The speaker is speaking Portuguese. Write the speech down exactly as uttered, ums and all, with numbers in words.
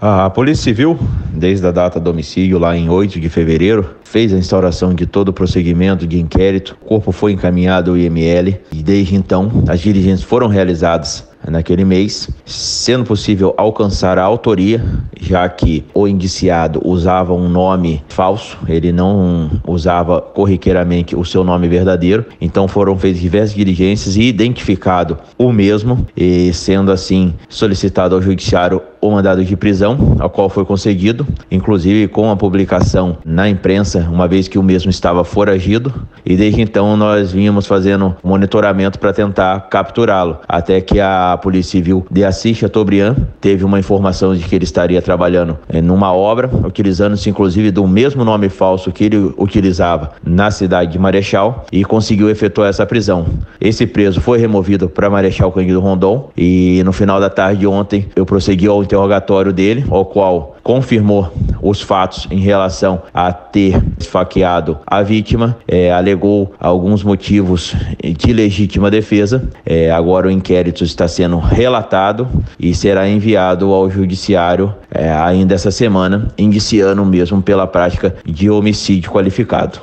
A Polícia Civil, desde a data do homicídio, lá em oito de fevereiro, fez a instauração de todo o prosseguimento de inquérito. O corpo foi encaminhado ao I M L e, desde então, as diligências foram realizadas naquele mês, sendo possível alcançar a autoria, já que o indiciado usava um nome falso, ele não usava corriqueiramente o seu nome verdadeiro. Então foram feitas diversas diligências e identificado o mesmo, e sendo assim solicitado ao judiciário o mandado de prisão, ao qual foi concedido, inclusive com a publicação na imprensa, uma vez que o mesmo estava foragido, e desde então nós vínhamos fazendo monitoramento para tentar capturá-lo, até que a Polícia Civil de Assis Chateaubriand teve uma informação de que ele estaria trabalhando eh, numa obra, utilizando-se inclusive do mesmo nome falso que ele utilizava na cidade de Marechal, e conseguiu efetuar essa prisão. Esse preso foi removido para Marechal Cândido Rondon, e no final da tarde de ontem eu prossegui ao interrogatório dele, ao qual confirmou os fatos em relação a ter esfaqueado a vítima, é, alegou alguns motivos de legítima defesa. É, agora o inquérito está sendo relatado e será enviado ao judiciário é, ainda essa semana, indiciando mesmo pela prática de homicídio qualificado.